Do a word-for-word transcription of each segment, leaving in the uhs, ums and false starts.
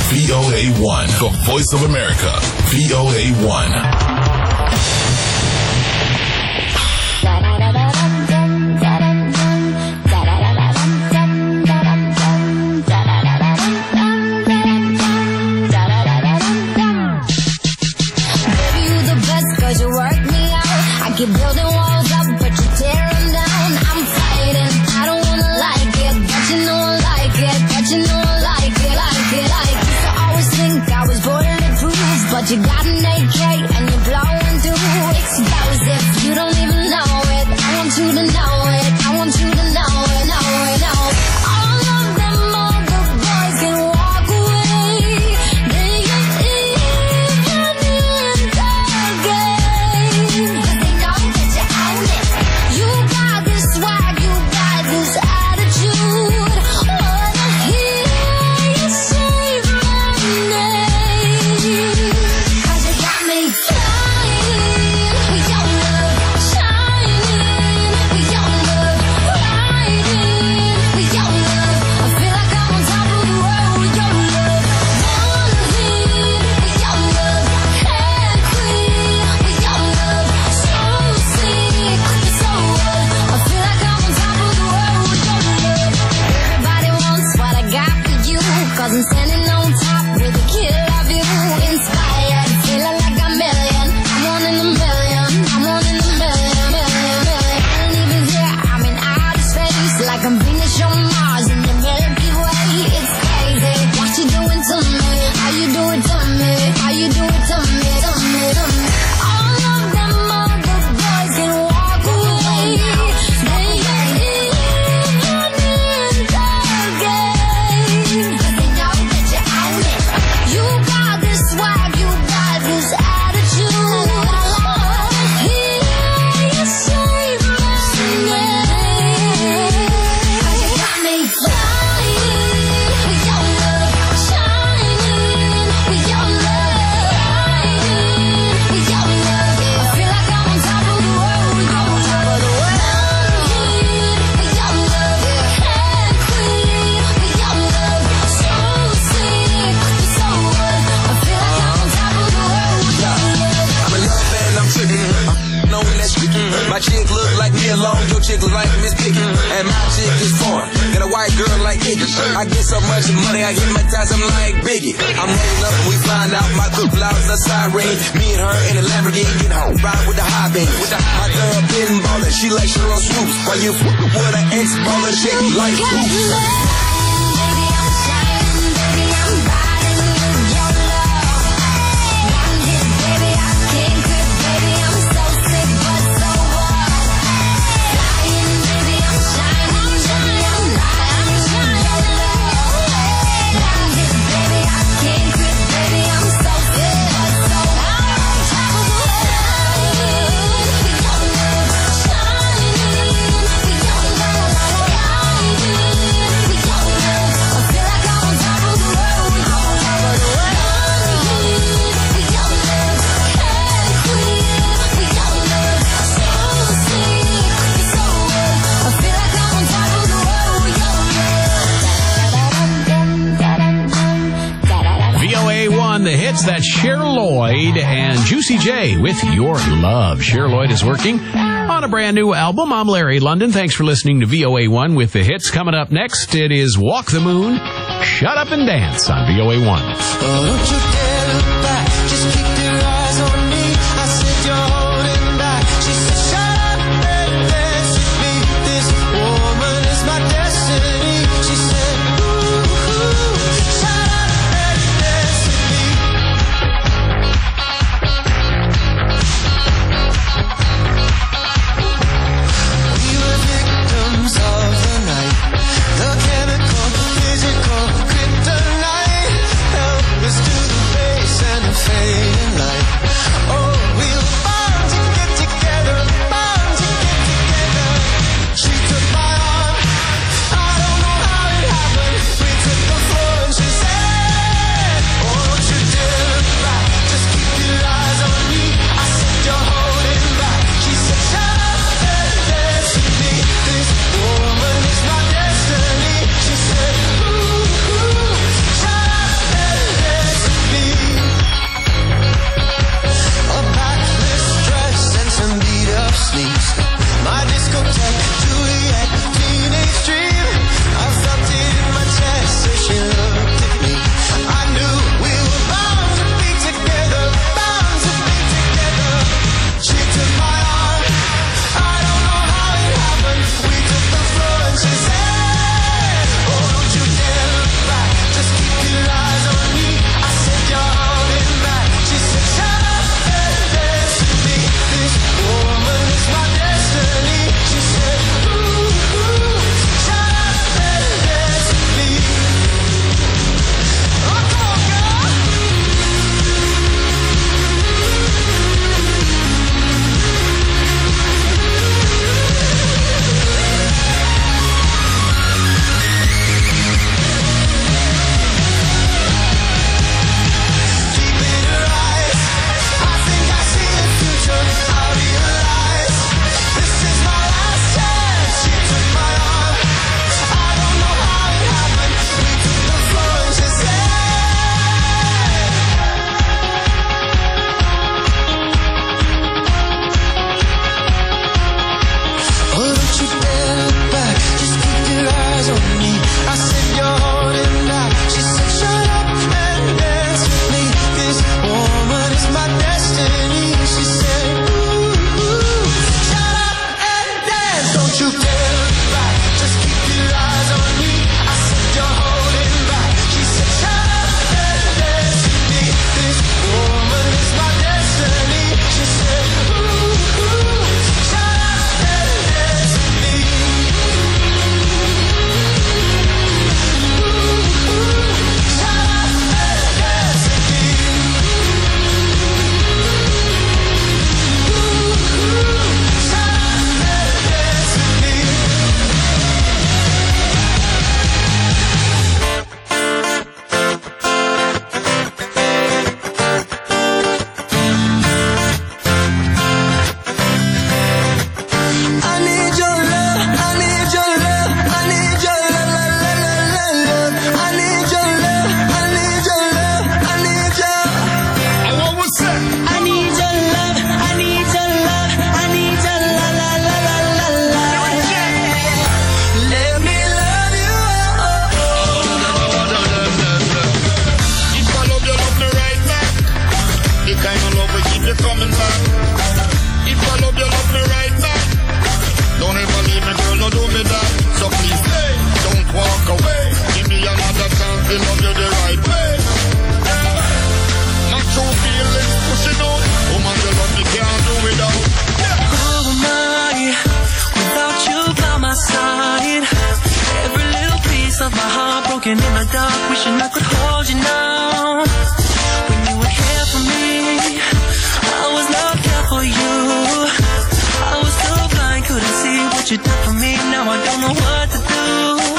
V O A one, the voice of America. V O A one. Keep building walls up, but you tear them down. I'm fighting, I don't wanna like it, but you know I like it, but you know I like it, like it, like it. So I always think I was bulletproof, but you got an A K and you're blowing through explosive. You don't even know it, I want you to know it, I want you to know it, know it, know it. All of them other boys can walk away. They ain't even in the game. You got this swag, you got this attitude. Wanna hear you say my name? 'Cause you got me flying with your love, shining with your love, riding with your love. I feel like I'm on top of the world with your love. One hit with your love, head queen with your love. So sick, so I feel like I'm on top of the world with your love. Everybody wants what I got for you, 'cause I'm standing on top with a kid of you. Inspired, feeling like a million. I'm one in a million, I'm one in a million, million, million. I ain't even here, I'm in outer space, like I'm Venus on Mars in the Milky Way. It's crazy, what you doing to me? How you do it to me? How you do it to me? To me, to me. All of them other boys can walk away. They ain't even in the game. 'Cause they know that you own it. You got this swag, you got this attitude. Wanna hear you say my name? 'Cause you got me flying with your love, shining with your love, riding with your love. I feel like I'm on top of the world with your love. One hit with your love, head queen with your love. So sick, so what? I feel like I'm on top of the world with your love. I'm in love and I'm tripping. I'm knowing that's tricky. My chick look like me alone, your chick look like Miss Piggy. And my chick is foreign, got a white girl like Iggy. I get so much money, I hypnotize, I'm like Biggie. I'm rolling up and we find out my good flowers are siren. Me and her in a Lamborghini, get her ride with the high beam. My girl been ballin', she like she on swoops. While you f*** with an ex-baller chick like Got Oops. me baby, I'm shining, baby, I'm riding with your love. One hit, baby, I can't quit, baby, I'm so sick, but so what? Flying, baby, I'm shining, baby, I'm riding with your love. One hit, baby, I can't quit, baby, I'm so sick, but so what? I'm on top of the world with your love, shining with your love, riding with your love. I feel like I'm on top of the world, I'm on top of the world. One hit with your love, head queen with your love. So sick, so what? I feel like I'm on top of the world with your love. V O A one, the hits. That's Cher Lloyd and Juicy J with Your Love. Cher Lloyd is working on a brand new album. I'm Larry London. Thanks for listening to V O A one with the hits. Coming up next, it is Walk the Moon, Shut Up and Dance on V O A one. Oh, don't you dare look back, just keep your eyes on me. I said you're holding back. She said shut up and dance with me. This woman is my destiny. She said ooh, ooh, shut up and dance with me. We were victims of the night, the chemical, physical kryptonite, helpless to the base and the fading light. you the right way. Yeah. My true feelings pushing out. Woman, you love me, can't do without. Yeah. Who am I without you by my side? Every little piece of my heart broken in the dark, wishing I could hold you now. When you were here for me, I was not there for you. I was so blind, couldn't see what you did for me. Now I don't know what to do.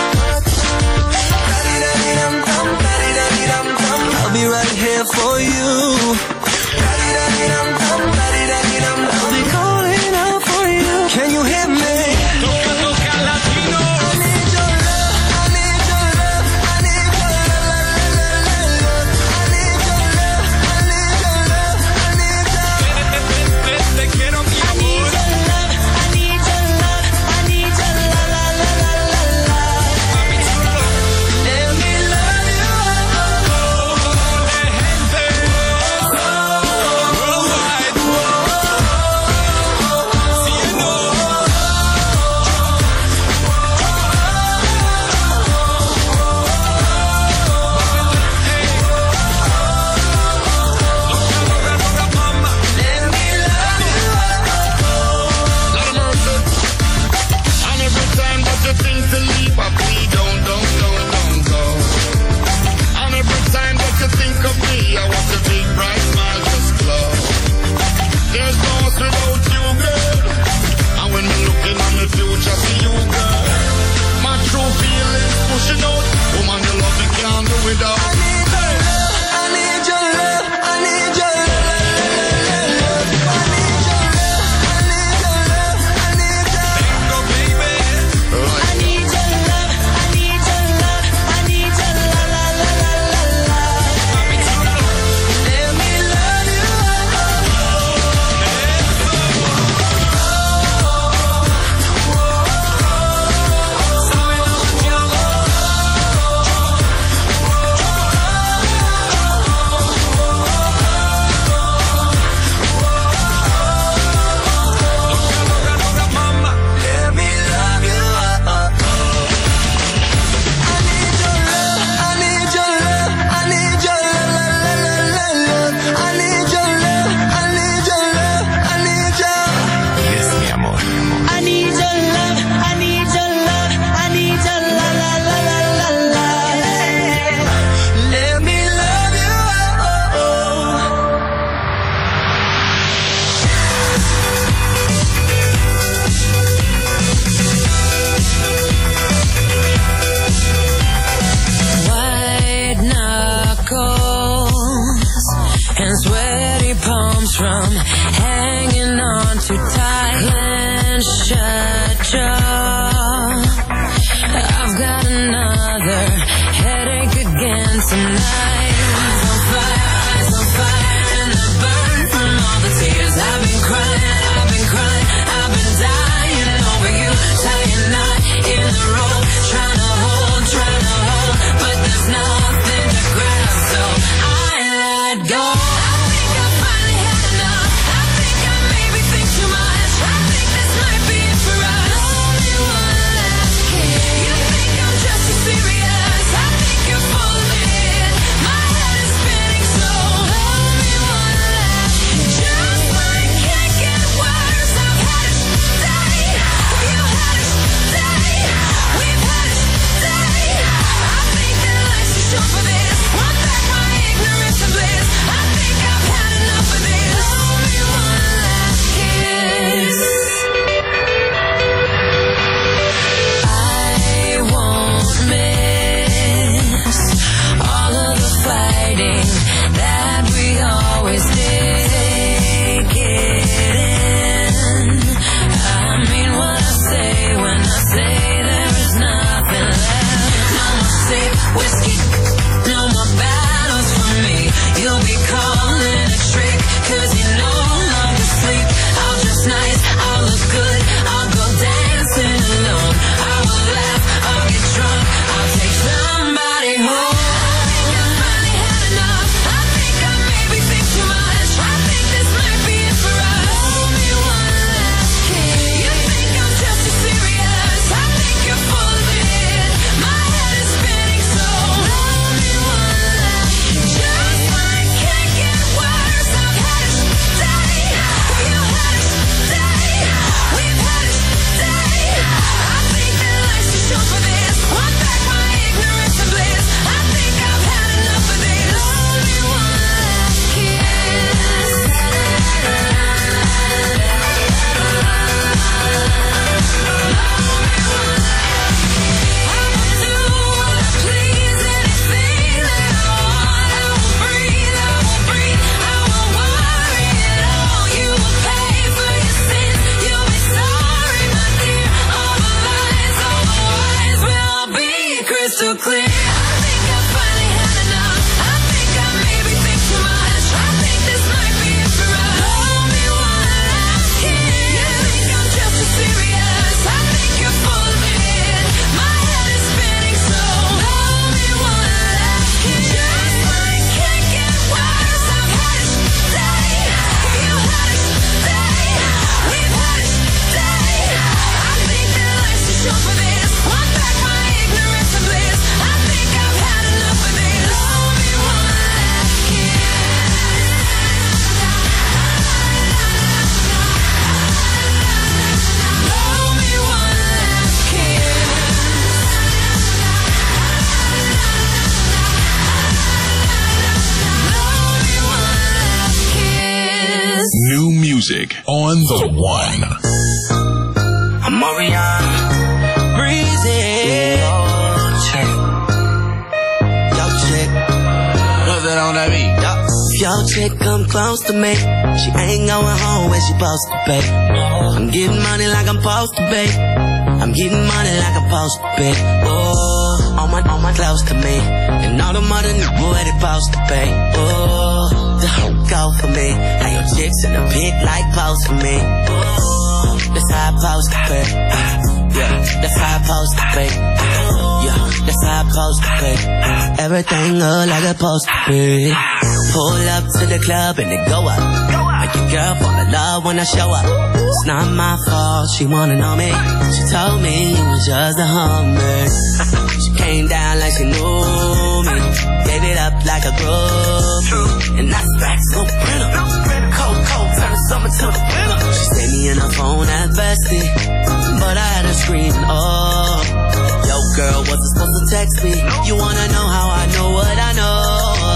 I'll be right here for you. I'll be calling out for you. Can you hear me? From hanging on too tight, clenched shut jaw. I've got another headache again tonight. Eyes on fire, eyes on fire, and I burn from all the tears I've been crying, I've been crying, I've been dying over you, tying knot in the rope, trying to hold, trying to hold, but there's nothing to grab, so I let go. Serious, I think you're full of it. My music on the one. I'm Marianne. Breezy. Yo, chick. Yo, chick. What's that on that beat? Yo. If your chick come close to me, she ain't going home where she supposed to be. I'm getting money like I'm supposed to be. I'm getting money like I'm supposed to be. Oh, all my, all my close to me. And all the mother niggas where they supposed to be. Oh, the hoe go for me. Now your chicks in the pit like pose for me. Oh, that's how I supposed to be. Yeah, that's how I supposed to be. Yeah, that's how I supposed to be. Everything look like it's supposed to be. Pull up to the club and it go up. Make your girl fall in love when I show up. It's not my fault, she wanna know me. She told me you was just a hummer. She came down like she knew me. Gave it up like a groupie. And that's facts, no printer. Cold, cold, turn the summer to the winter. She stayed me in her phone at bestie, but I had her screaming, oh. Yo girl, wasn't supposed to text me. You wanna know how I know what I know?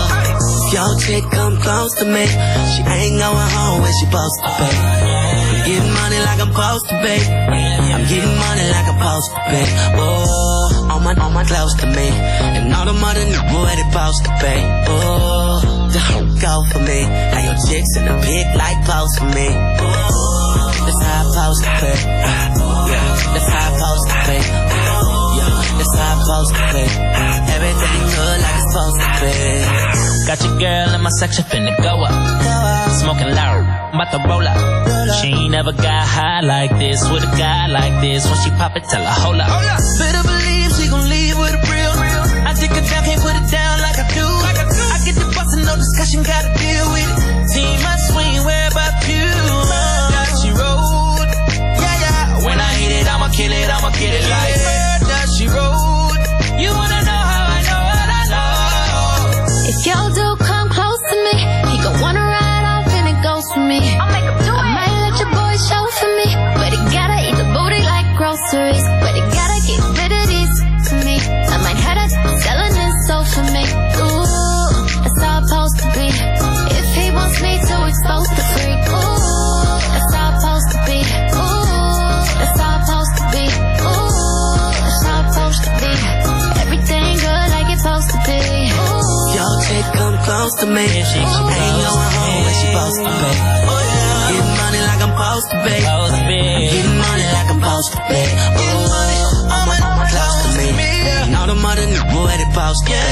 Yo chick come close to me, she ain't going home where she supposed to be. I'm getting money like I'm supposed to be. I'm getting money like I'm supposed to be. Oh, all my, all my close to me. And all the mother niggas where they supposed to be. Oh, the hoe go for me. Now your chicks in the pit like pose for me. Oh, that's how I supposed to be. Yeah, that's how I supposed to be. Yeah, that's how I supposed to be. Everything good like it's supposed to be. Got your girl in my section finna go up. Smoking loud, I'm about to roll up. She ain't never got high like this with a guy like this. When she pop it, tell her hold up. Better believe she gon' leave with a real. I take her down, can't put it down like I do. I get the bustin', no discussion, gotta deal with it. See my swing, where about you? That she rode. Yeah, yeah. When I hit it, I'ma kill it, I'ma get it like that she rode. You wanna know how I know what I know? If y'all do come close to me, he gon' wanna ride off and it goes for me. I'll make him do it. I might let your boy show for me, but he gotta eat the booty like groceries. But he gotta get rid of these for me. I might have that selling his soul for me. Ooh, that's how it's supposed to be. If he wants me to expose the freak, ooh, that's how it's supposed to be. Ooh, that's how it's supposed to be. Ooh, that's how it's supposed to be. Everything good like it's supposed to be. Ooh. Yo chick come close to me. She ain't going home where she supposed to be. Getting money like I'm supposed to be. I'm getting money like I'm supposed to be. Ooh, all my, all my close to me. And all the mother niggas where they supposed to be.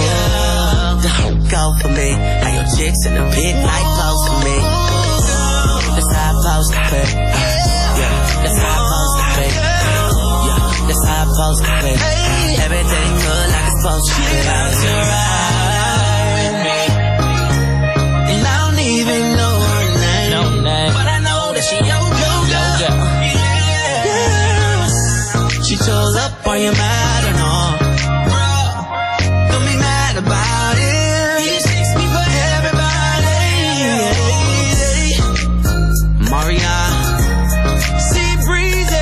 Ooh, the hoe go for me. Now your chicks in the pit like close to me. That's how I'm supposed to be. Yeah, that's how I'm supposed to be. Yeah, that's how I'm supposed to be. Everything good like it's supposed to be. And I don't even know her name, No name. but I know that she yo yo girl. Yeah. She chose up, are you mad or no? Bro, don't be mad about it. He takes me for everybody. Maria, see breezy.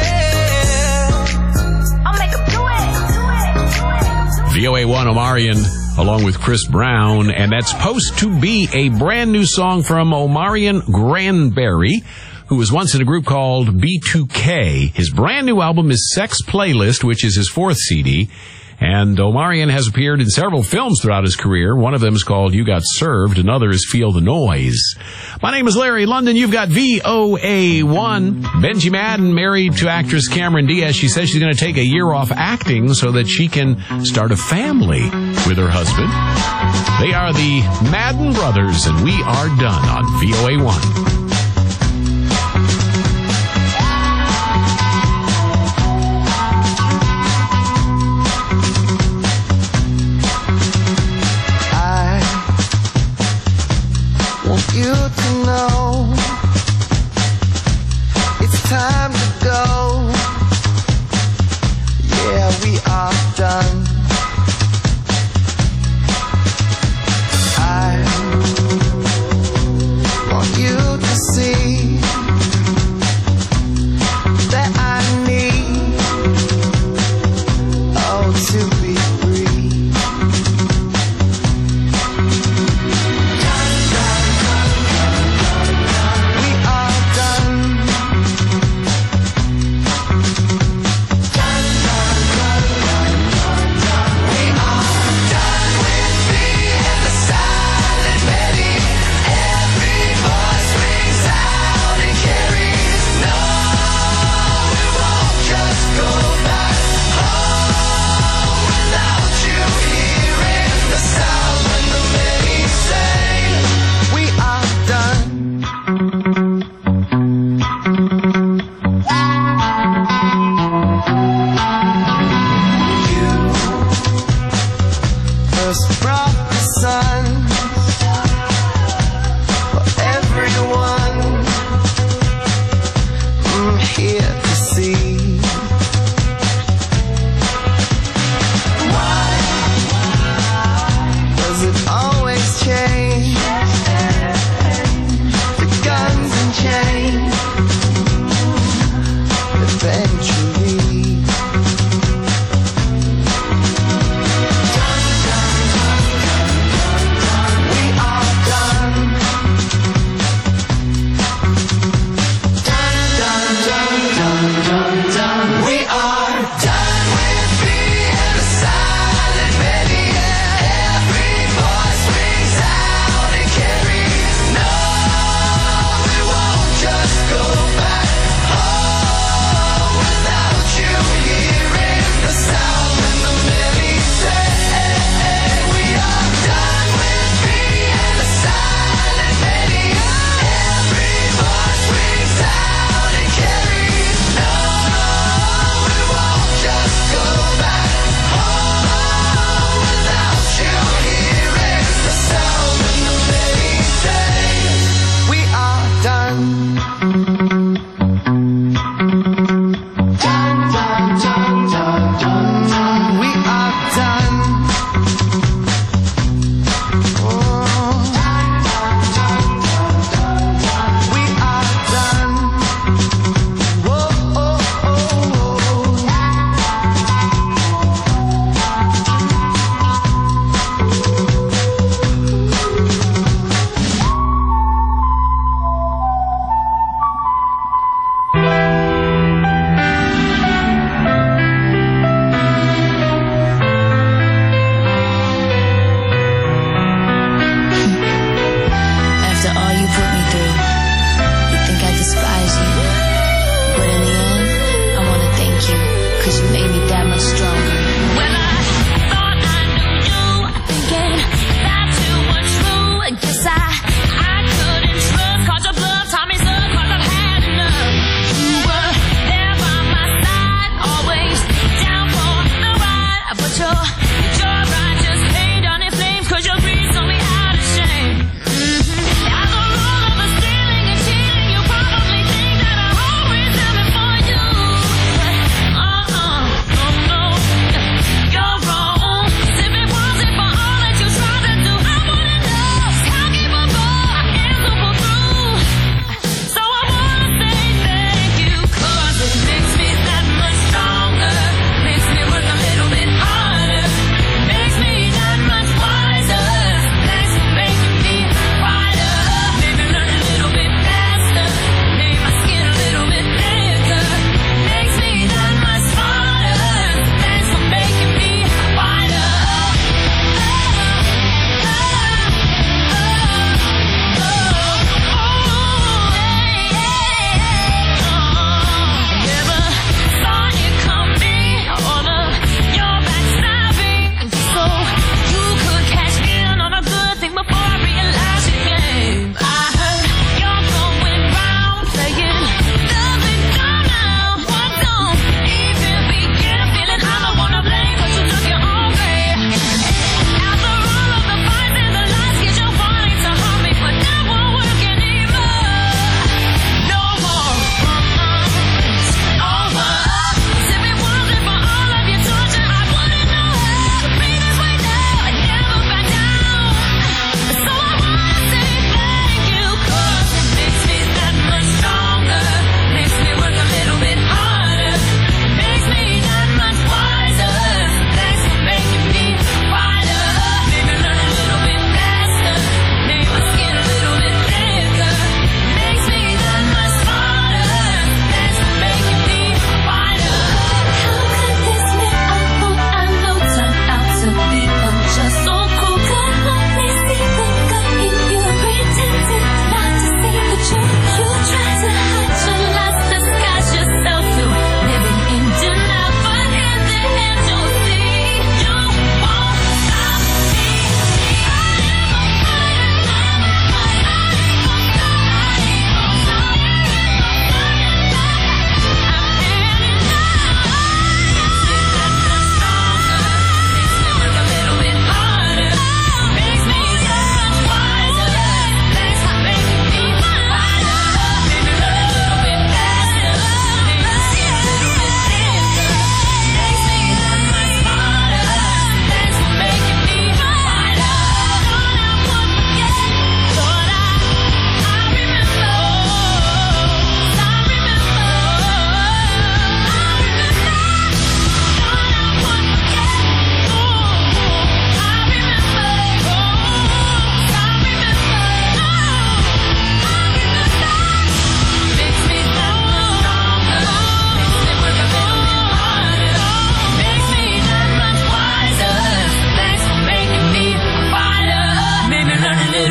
I'll make him do it. Do it. Do it. V O A one Omarion along with Chris Brown, and that's supposed to be a brand new song from Omarion Granberry, who was once in a group called B two K. His brand new album is Sex Playlist, which is his fourth C D. And Omarion has appeared in several films throughout his career. One of them is called You Got Served. Another is Feel the Noise. My name is Larry London. You've got V O A one. Benji Madden married to actress Cameron Diaz. She says she's going to take a year off acting so that she can start a family with her husband. They are the Madden brothers, and we are done on V O A one. You to know it's time to go. Yeah, we are done. I want you to see that I need, oh, to be free. We are brought the sun for everyone mm, here to see. Why does it always change? The guns and chains eventually. Dun, dun, dun, dun, dun, dun.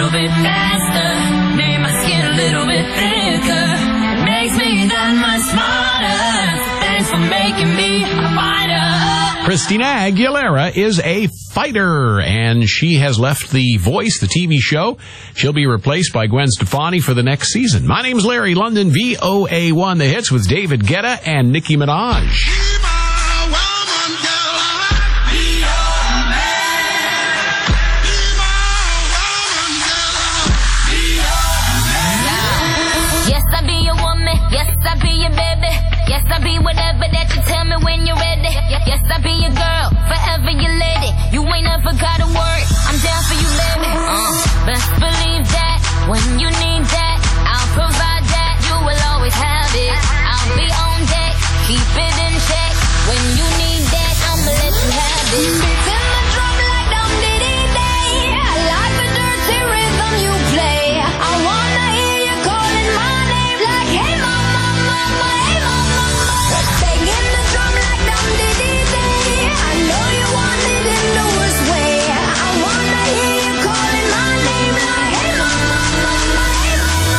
little bit faster, made my skin a little bit thicker, makes me that much smarter. Thanks for making me a fighter. Christina Aguilera is a fighter, and she has left The Voice, the T V show. She'll be replaced by Gwen Stefani for the next season. My name's Larry London, V O A one, The Hits with David Guetta and Nicki Minaj. I be whatever that you tell me when you're ready. Yes, I be your girl, forever your lady. You ain't never gotta worry, I'm down for you, baby. Uh, best believe that, when you need that, I'll provide that. You will always have it. I'll be on deck, keep it in check. When you need that, I'ma let you have it. Beats in the drum like dum diddy day. I like the dirty rhythm you play. I wanna hear you calling my name like, hey mama, mama, hey mama. Banging the drum like dum diddy day. I know you want it in the worst way. I wanna hear you calling my name like, hey mama, mama, hey mama.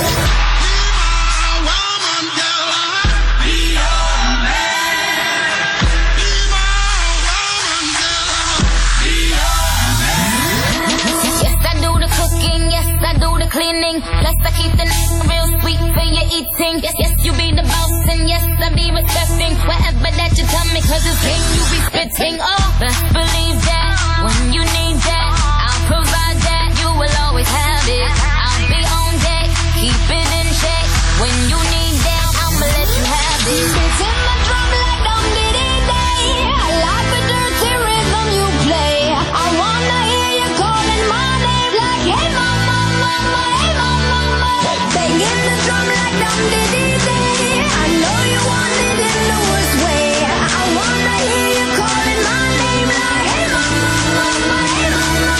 Yes, I do the cooking, yes, I do the cleaning. Plus I keep the real sweet for your eating. Yes, yes, you be the boss and yes, I be respecting whatever that you tell me, cause it's game you be spitting. Oh, best believe that, when you need that, I'll provide that. You will always have it. I'll be on deck, keep it in check. When you need that, I'ma let you have it. Beats in the drum like dum diddy day. I like the dirty rhythm you play. I wanna hear you calling my name like, hey mama, mama, hey mama, mama. Banging the drum like dum diddy day. I know you want it in the worst way. I wanna hear you calling my name like, hey mama, mama, hey mama.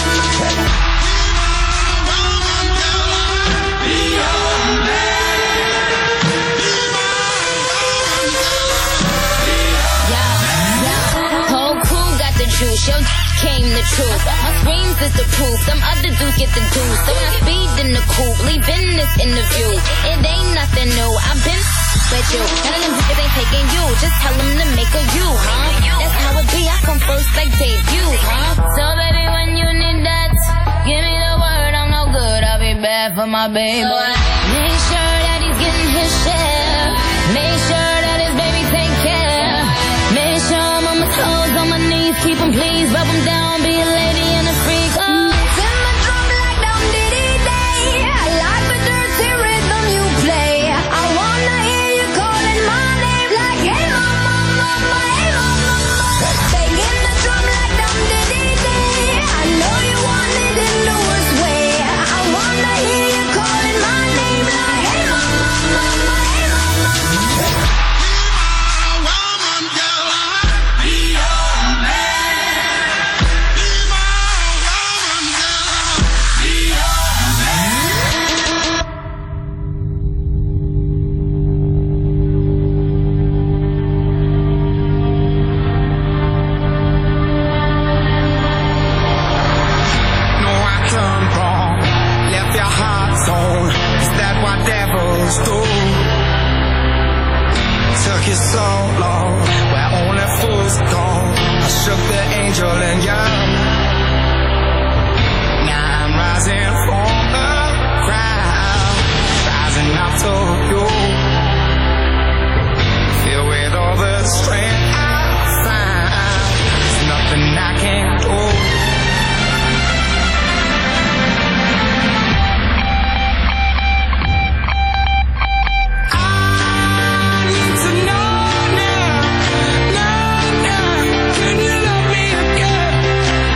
Whole crew got the juice, yo came the truth. My screams is the proof, some other dudes get the juice. So when I speed in the coupe, leaving this interview, it ain't nothing new. I've been with you, none of them niggas ain't taking you. Just tell them to make a you, huh? That's how it be, I come first like debut, huh? So baby, when you need that, give me the word, I'm no good, I'll be bad for my baby. So I make sure that he's getting his share. Make sure that his baby take care. Make sure I'm on my toes, on my knees, keep him please, rub him down, be a lady and a freak. Oh, it's in the drum like dum diddy day. I like the dirty rhythm you play. I wanna hear you calling my name like, hey mama, mama, hey mama, mama. Banging the drum like dum diddy day. I know you want it in the worst way. I wanna hear you calling my name like, hey mama, mama, hey mama. Took it so long, where only fools go. I shook the angel and young. Now I'm rising from the crowd, rising up to you. Filled with all the strength I find, there's nothing I can't do. Can you love me again?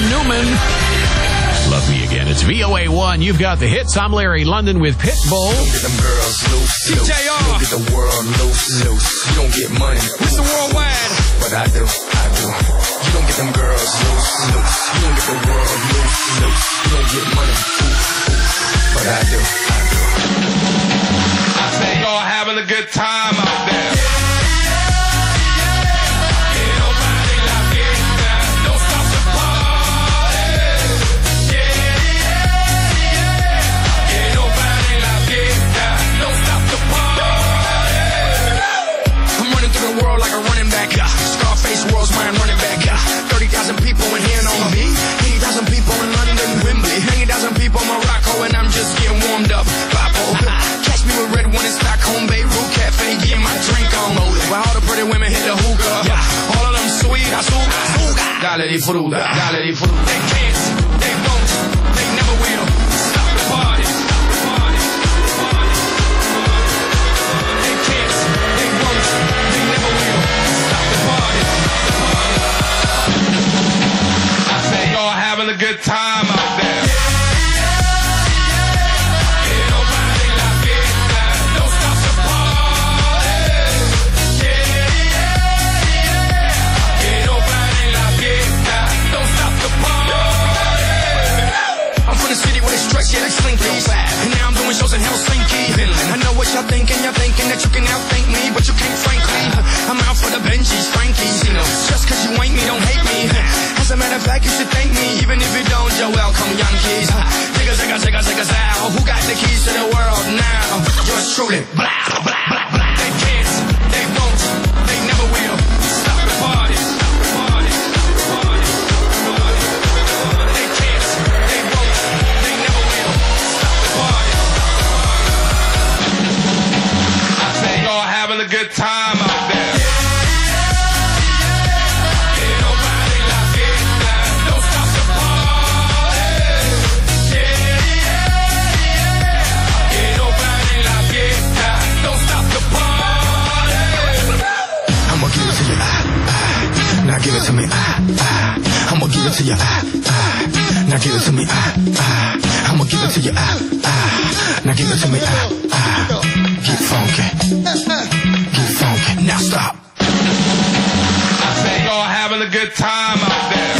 Newman. Love Me Again. It's V O A one. You've got the hits. I'm Larry London with Pitbull. Get them girls loose, loose. T J R. You don't get the world loose, loose. You don't get money, Mister Worldwide. but I do, I do. You don't get them girls loose, loose. You don't get the world loose, loose. You don't get money, but I do, I do. I say y'all having a good time out there. World like a running back, yeah. Scarface world's mine running back, yeah. thirty thousand people in here on me. eighty thousand people in London, Wembley. ninety thousand people in Morocco, and I'm just getting warmed up. Papo. Catch me with red one in Stockholm, Beirut Cafe, getting my drink on. While all the pretty women hit the hookah, yeah. All of them sweet, azúcar. Dale di fruta, dale di fruta. They can't, they won't, they never will. Stop the party. Having a good time out there. I'm from the city where they stretch, yeah, they slinky. And now I'm doing shows in Helsinki, Finland. I know what y'all thinking, y'all thinking that you can outthink me, but you can't, frankly. I'm out for the Benjis, Frankies, you know. Just cause you ain't me, don't hate me. As a matter of fact, you should thank me, even if you don't, you're welcome, Yankees. Zigga, zigga, zigga, zigga, zow. Who got the keys to the world now? Yours truly. Blah, blah, blah, blah. They can't, they won't, they never will. Stop the party. They can't, they won't, they never will. Stop the party. I say y'all having a good time out there. Now give it to me, ah, ah. I'ma give it to you, ah, ah. Now give it to me, ah, ah. I'ma give it to you, ah, ah. Now give it to me, ah, ah. Get funky, get funky. Now stop. I say y'all having a good time out there.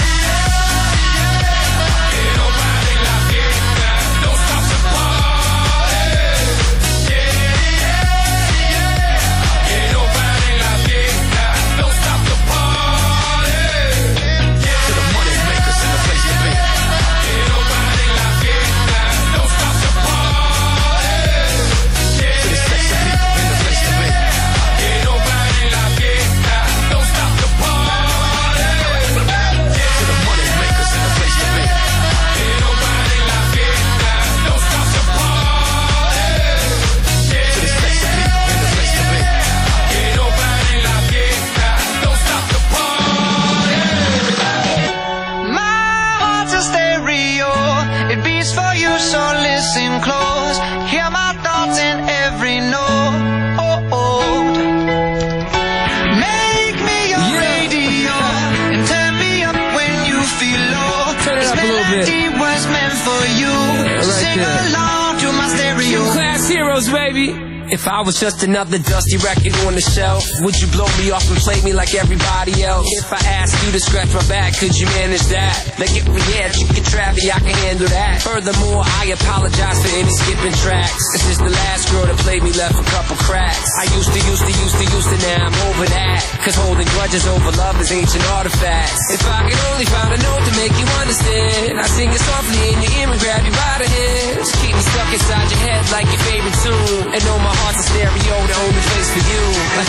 Baby, if I was just another dusty record on the shelf, would you blow me off and play me like everybody else? If I asked you to scratch my back, could you manage that? Like if we had chicken trappy, I can handle that. Furthermore, I apologize for any skipping tracks. This is the last girl that played me, left a couple cracks. I used to, used to, used to, used to, now I'm over that. Cause holding grudges over love is ancient artifacts. If I could only find a note to make you understand, I sing it softly in your ear and grab you by the head. Just keep me stuck inside your head like your favorite tune. And know my heart's a stereo, the only place for you. My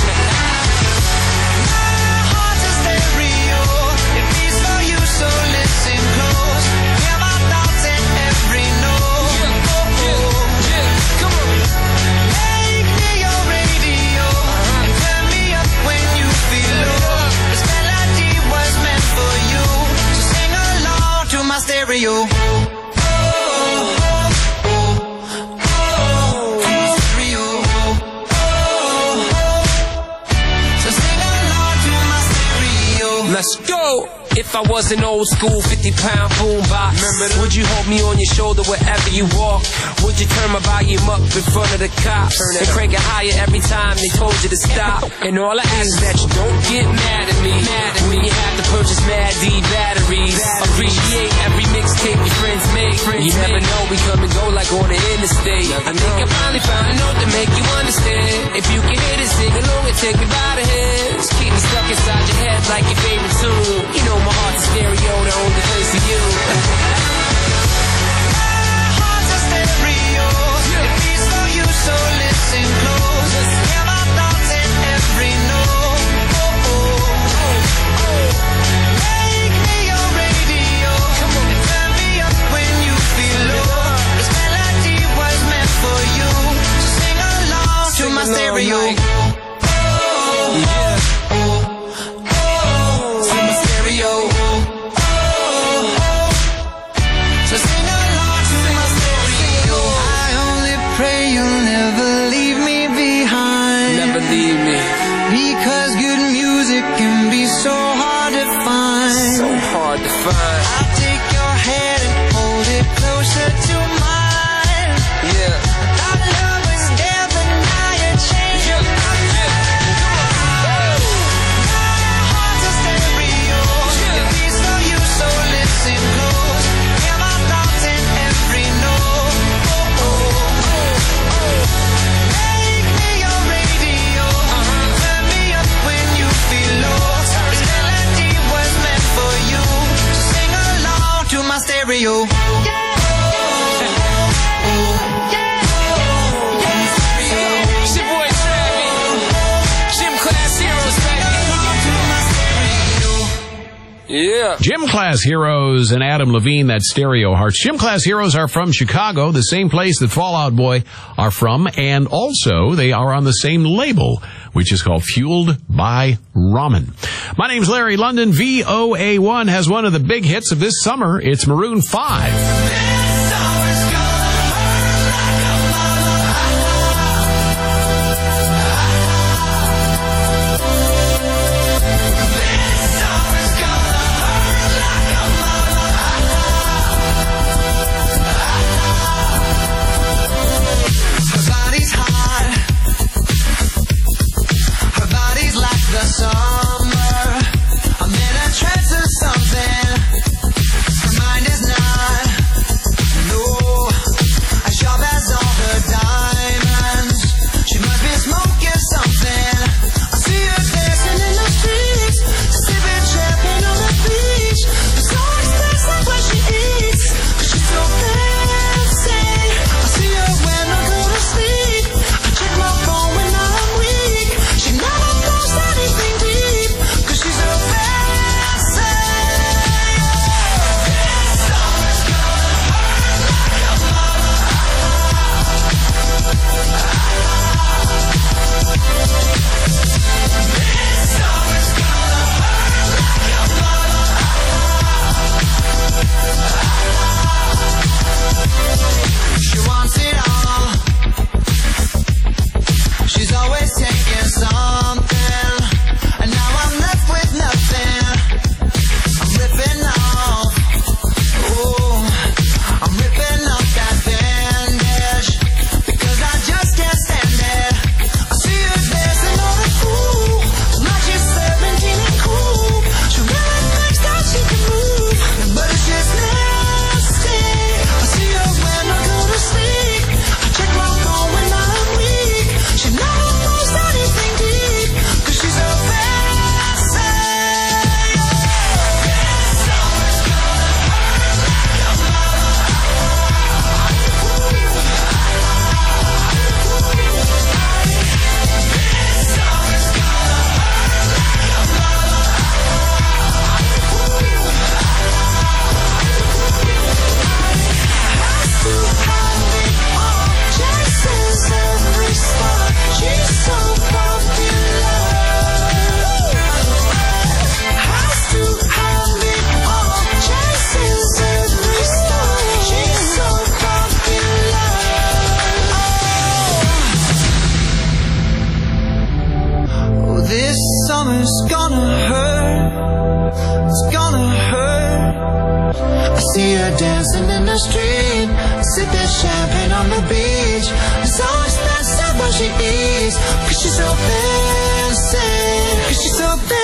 heart's a stereo, it beats for you, so listen close. Hear my thoughts in every note. Yeah, oh, yeah, yeah, come on. Make me your radio, and turn me up when you feel low. This melody was meant for you, so sing along to my stereo. Let's go. If I was an old school fifty pound boombox, would you hold me on your shoulder wherever you walk? Would you turn my volume up in front of the cops and crank it higher every time they told you to stop? And all I ask is that you don't get mad at me when you have to purchase Mad D batteries. Appreciate every mixtape your friends make. You never know, we come and go like on the interstate. I think I finally found a note to make you understand. If you can hit it, sing along and take me by the hands. Keep me stuck inside your head like your favorite tune. You know my heart's a stereo, the only place for you. Heart's a stereo. It beats for you, so listen close. Hear my thoughts in every note. Oh, oh, oh. Make me your radio. Come on, and turn me up when you feel low. This melody was meant for you, so sing along to my stereo. Oh, yeah. Oh, oh, to my stereo. So sing along to my stereo. I only pray you'll never leave me behind. Never leave me. Because good music can be so hard to find. So hard to find. I'll take your hand and hold it closer to mine. Yeah. Our love was never now you're changing my mind. My heart's a stereo. It beats for you, so listen close. Hear my thoughts in every note. Oh, oh, oh, oh. Make me your radio. Turn me up when you feel low. This melody was meant for you, so sing along to my stereo. It's your boy Travis. Gym Class Heroes, baby. Yeah. Gym Class Heroes and Adam Levine, that's Stereo Hearts. Gym Class Heroes are from Chicago, the same place that Fall Out Boy are from, and also they are on the same label, which is called Fueled by Ramen. My name's Larry London. V O A one has one of the big hits of this summer. It's Maroon five. Her body's hot. Her body's like the summer. I'm in a trance or something. Her mind is not. see her dancing in the street, sip that champagne on the beach. It's always best up when she eats, cause she's so fancy, cause she's so fancy.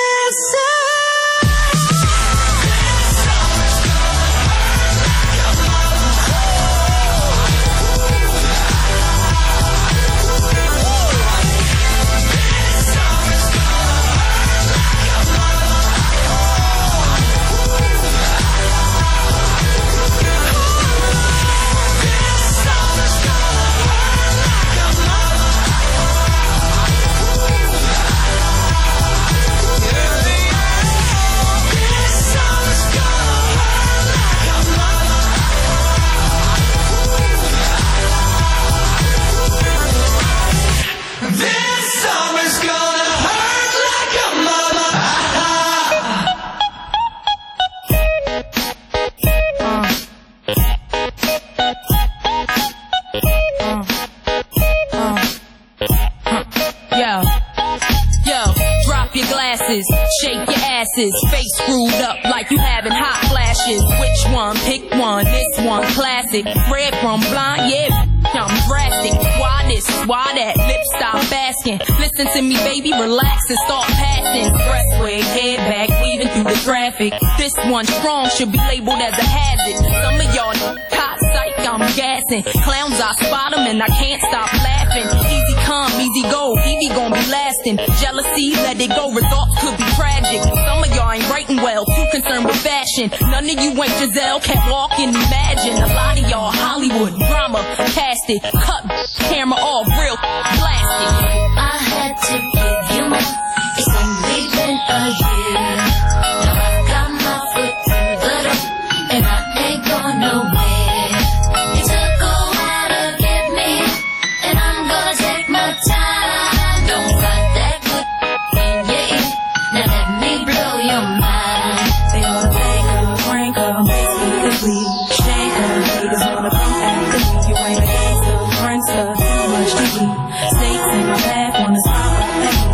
Shake your asses, face screwed up like you having hot flashes. Which one? Pick one. This one classic. Red from blind, yeah, I'm drastic. Why this? Why that? Lip stop asking. Listen to me, baby, relax and start passing. Expressway, head back, weaving through the traffic. This one strong should be labeled as a hazard. Some of y'all hot psych, I'm gassing. Clowns, I spot them and I can't stop laughing. Easy come, easy go, Evie gon' be lasting. Jealousy, let it go, results could be tragic. Some of y'all ain't writing well, too concerned with fashion. None of you ain't Giselle, can't walk and imagine. A lot of y'all Hollywood drama, cast it, cut camera off, real plastic. I had to give you more. It's only been a year. Now I got my foot through the door, and I ain't going nowhere. It took a while to get me, and I'm gonna take my time. Don't fight that good in your ear. Now let me blow your mind. They wanna make her, prank her, make me complete. Shame her, haters wanna come after me. You ain't a gangster, prankster, too much to eat. Snakes in my path, wanna stop at me.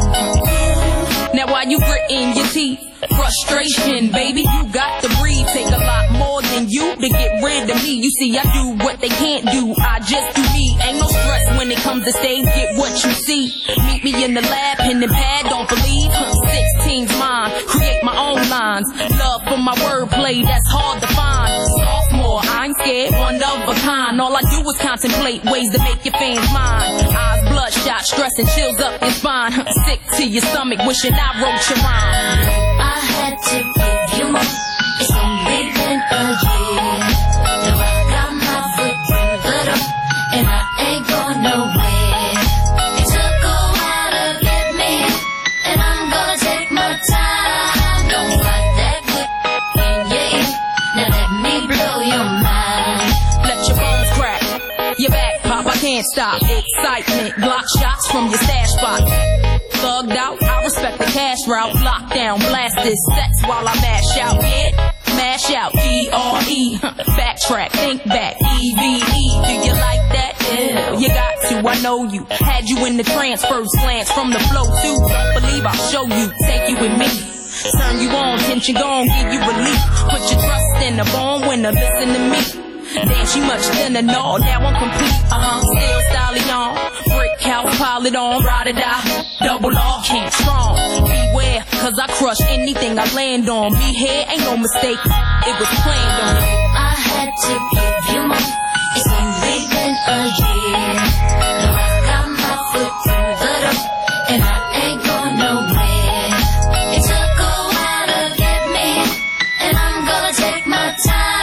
Now while you gritting your teeth, frustration, baby, you got to breathe. Take a lot more than you to get rid of me. You see, I do what they can't do, I just do me. Ain't no stress when it comes to stage, get what you see. Meet me in the lab, pen and pad, don't believe. sixteen's mine, create my own lines. Love for my wordplay, that's hard to find. Sophomore, I ain't scared, one of a kind. All I do is contemplate ways to make your fans mine. Eyes bloodshot, stress and chills up your spine. Sick to your stomach, wishing I wrote your rhyme. I had to give you more. It's only been a year. Now I got my foot through the door, and I ain't going nowhere. It took a while to get me, and I'm gonna take my time. Don't fight that good in your ear. Now let me blow your mind. Let your bones crack, your back pop, I can't stop. Excitement, block shots from your stash spot. Thugged out, I respect the cash route. Lockdown, blast this sets while I mash out. Yeah, mash out, E R E. Backtrack, think back, E V E. Do you like that? Yeah, you got to, I know you. Had you in the transfer slants from the flow too. Don't believe I'll show you, take you with me. Turn you on, tension gone, give you relief. Put your trust in the born winner, listen to me. Damn, she much thinner, no, now I'm complete. Uh-huh, still stallion, brick house, pile it on, ride or die, double R, can't strong. Beware, cause I crush anything I land on. Be here, ain't no mistake, it was planned on. I had to give you more. It's only been a year. Now I got my foot through the door, and I ain't going nowhere. It took a while to get me, and I'm gonna take my time.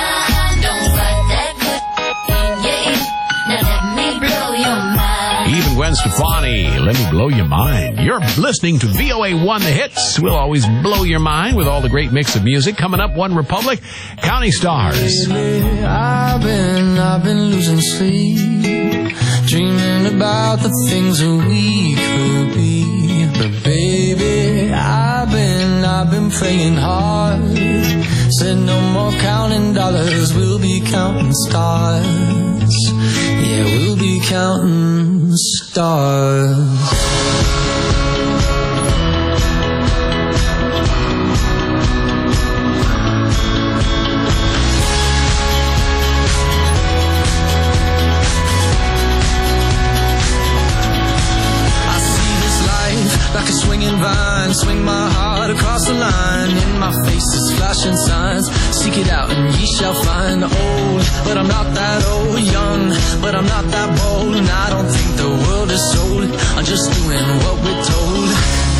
Even Gwen Stefani, let me blow your mind. You're listening to V O A one, The Hits. We'll always blow your mind with all the great mix of music. Coming up, One Republic, County Stars. Lately, I've been, I've been losing sleep, dreaming about the things that we could be. But baby, I've been, I've been praying hard. Said no more counting dollars, we'll be counting stars. Yeah, we'll be counting stars. mine. In my face is flashing signs. Seek it out and ye shall find. Old, but I'm not that old. Young, but I'm not that bold. And I don't think the world is sold. I'm just doing what we're told.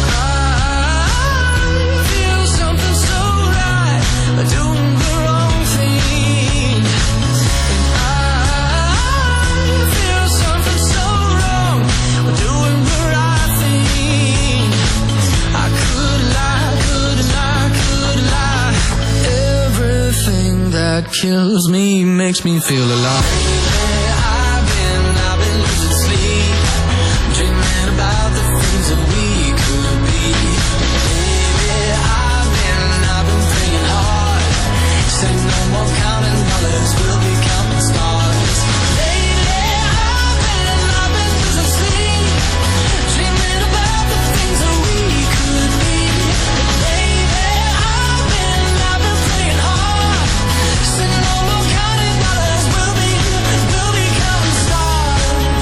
I feel something so right, doing the wrong thing. And I feel something so wrong, doing the right thing. I could lie, could lie, could lie. Everything that kills me makes me feel alive. I've been, I've been losing sleep, dreaming about the things that we could be. Baby, I've been, I've been praying hard. Say no more counting dollars, we'll be counting stars. Lately, I've been, I've been losing sleep, dreaming about the things that we could be. Baby, I've been, I've been praying hard. Say no more counting dollars, we'll be, we'll be counting stars.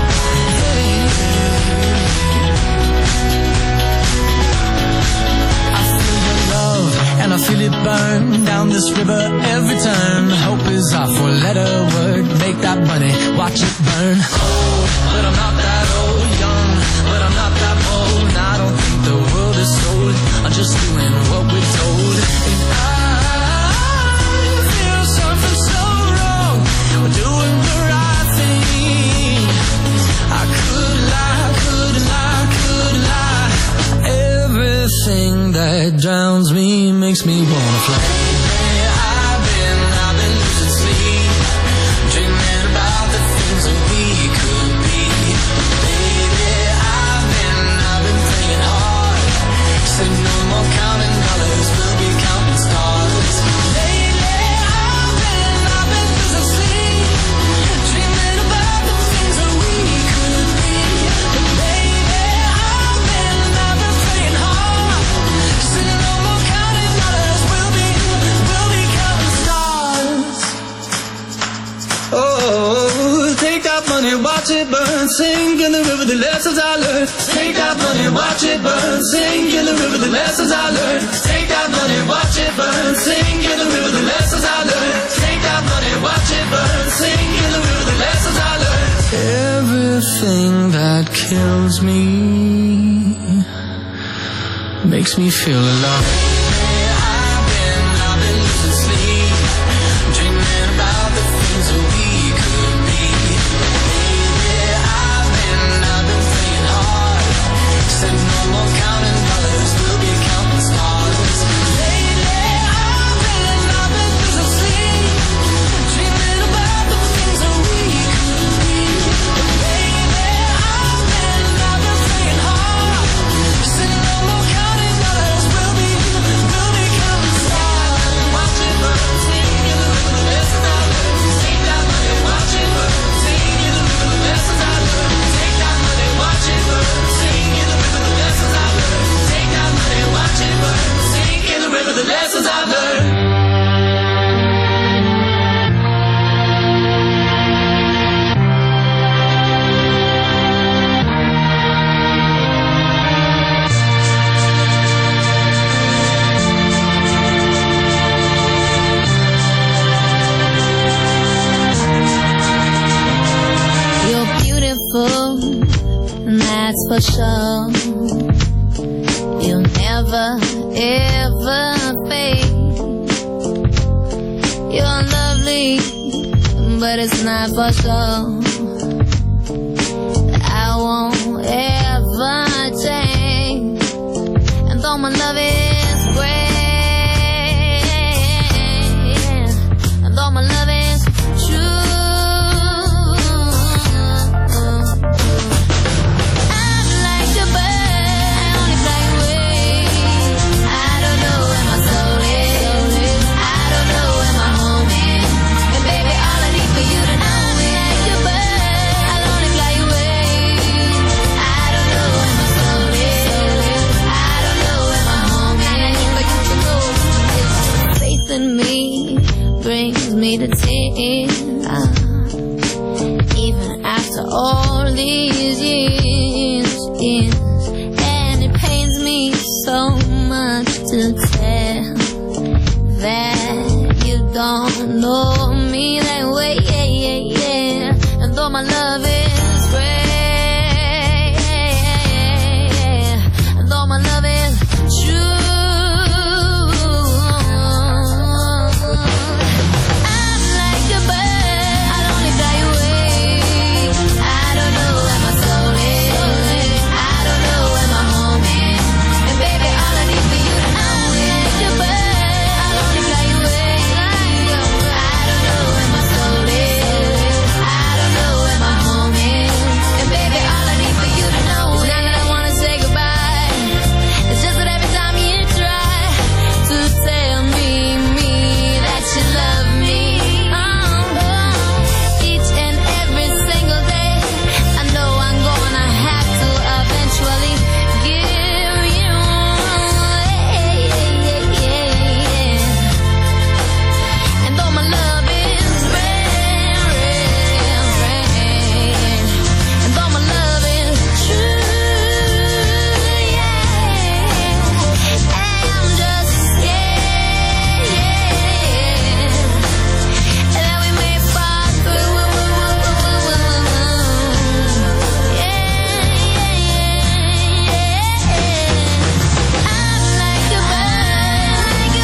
I feel your love and I feel it burn down this river every turn. Hope is our four-letter word. Make that money, watch it burn. Old, but I'm not that old. Young, but I'm not that bold. And I don't think the world is sold. I'm just doing what we're told. And I feel something so wrong. We're doing the right thing. I could lie, could lie, could lie. Everything that drowns me makes me wanna fly. I've been, I've been losing sleep, dreaming about the things that we could be. Baby, I've been, I've been praying hard. Say no more counting dollars, we'll be counting stars. Lately, I've been, I've been losing sleep, dreaming about the things that we could be. Baby, I've been, I've been praying hard. Say no more counting dollars, we'll be, we'll be counting stars. Oh, take that money, watch it burn, sink in the river, the lessons I learned. Take that money, watch it burn, sink in the river, the lessons I learned. Take that money, watch it burn, sink in the river, the lessons I learned. Take that money, watch it burn, sink in the river, the lessons I learned. Everything that kills me makes me feel alive. I've been, I've been losing sleep, dreaming about the things that we could be. Baby, I've been, I've been praying hard. Said no more counting dollars, we'll be counting stars. Lately, I've been, I've been losing sleep, dreaming about the things that we could be. Baby, I've been, I've been praying hard. Said no more counting dollars, we'll be, we'll be counting stars. Watch it burn, sing in the river, the lessons I learned. Take that money, watch it burn, sing in the river, the lessons I learned. Take that money, watch it burn, sing in the river, the lessons I learned. Take that money, watch it burn, sing in the river, the lessons I learned. You're beautiful, and that's for sure. You'll never, ever fade. You're lovely, but it's not for sure. I won't ever change. And though my love is great, and though my love is true, I'm like a bird, I only fly away. I don't know where my soul is, I don't know where my home is. And baby, all I need for you to know me, like a bird, I'll only fly away. I don't know where my soul is, I don't know where my home is. But you can know it's faith in me brings me to tears. Even after all these years, years, and it pains me so much to tell. don't know me that way, yeah, yeah, yeah. And though my love is